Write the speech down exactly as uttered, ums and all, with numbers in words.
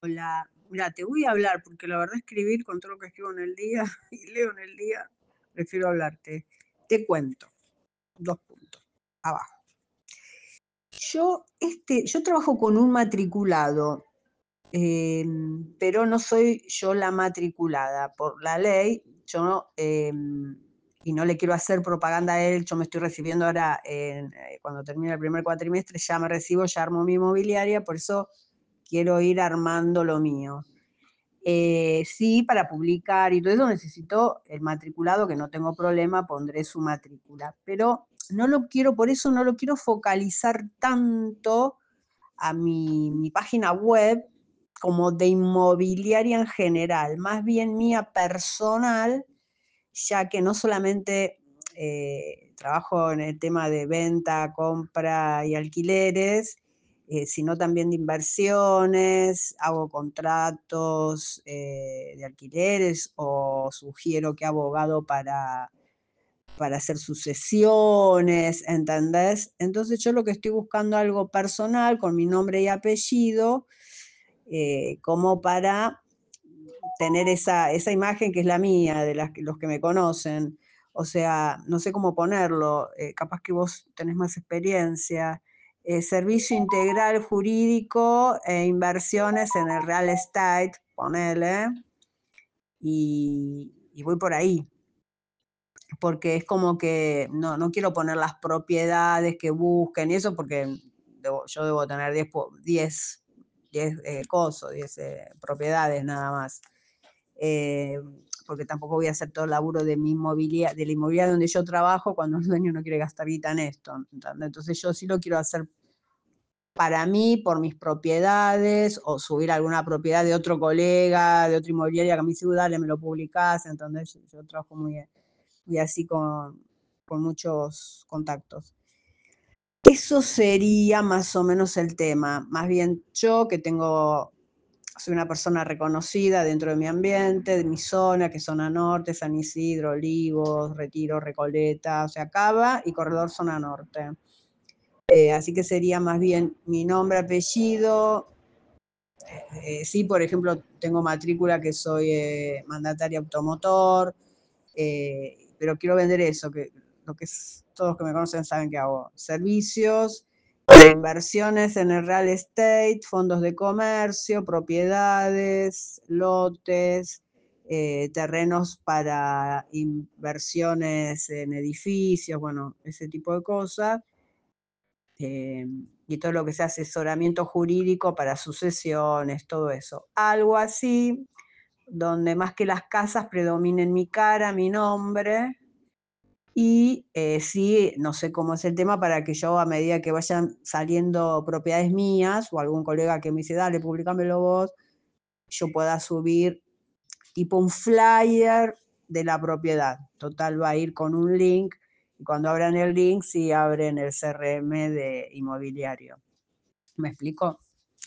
Hola, mira, te voy a hablar porque la verdad escribir con todo lo que escribo en el día y leo en el día, prefiero hablarte. Te cuento, dos puntos, abajo. Yo, este, yo trabajo con un matriculado, em, pero no soy yo la matriculada. Por la ley, yo no, em, y no le quiero hacer propaganda a él, yo me estoy recibiendo ahora, en, eh, cuando termine el primer cuatrimestre, ya me recibo, ya armo mi inmobiliaria, por eso quiero ir armando lo mío. Eh, sí, para publicar y todo eso necesito el matriculado, que no tengo problema, pondré su matrícula, pero no lo quiero, por eso no lo quiero focalizar tanto a mi, mi página web como de inmobiliaria en general, más bien mía personal, ya que no solamente eh, trabajo en el tema de venta, compra y alquileres, eh, sino también de inversiones, hago contratos eh, de alquileres o sugiero que abogado para, para hacer sucesiones, ¿entendés? Entonces yo lo que estoy buscando algo personal con mi nombre y apellido, eh, como para tener esa, esa imagen que es la mía, de las, los que me conocen. O sea, no sé cómo ponerlo, eh, capaz que vos tenés más experiencia. Eh, servicio integral jurídico e inversiones en el real estate, ponele, y, y voy por ahí, porque es como que no, no quiero poner las propiedades que busquen y eso, porque debo, yo debo tener diez, diez eh, cosos, diez eh, propiedades nada más. Eh, porque tampoco voy a hacer todo el laburo de mi inmobiliaria, de la inmobiliaria donde yo trabajo cuando el dueño no quiere gastar guita en esto, ¿entendés? Entonces yo sí lo quiero hacer para mí, por mis propiedades, o subir alguna propiedad de otro colega, de otra inmobiliaria que a mi ciudad le me lo publicás, entonces yo, yo trabajo muy, muy así con, con muchos contactos. Eso sería más o menos el tema. Más bien yo que tengo, soy una persona reconocida dentro de mi ambiente, de mi zona, que es zona norte, San Isidro, Olivos, Retiro, Recoleta, o sea, Cava y Corredor Zona Norte. Eh, así que sería más bien mi nombre, apellido. Eh, sí, por ejemplo, tengo matrícula que soy eh, mandataria automotor, eh, pero quiero vender eso, que lo que es, todos los que me conocen saben que hago servicios, inversiones en el real estate, fondos de comercio, propiedades, lotes, eh, terrenos para inversiones en edificios, bueno, ese tipo de cosas. Eh, y todo lo que sea asesoramiento jurídico para sucesiones, todo eso. Algo así, donde más que las casas predominen mi cara, mi nombre, y eh, sí, no sé cómo es el tema para que yo a medida que vayan saliendo propiedades mías o algún colega que me dice, dale, publicámelo vos, yo pueda subir tipo un flyer de la propiedad. Total va a ir con un link y cuando abran el link sí abren el C R M de inmobiliario. ¿Me explico?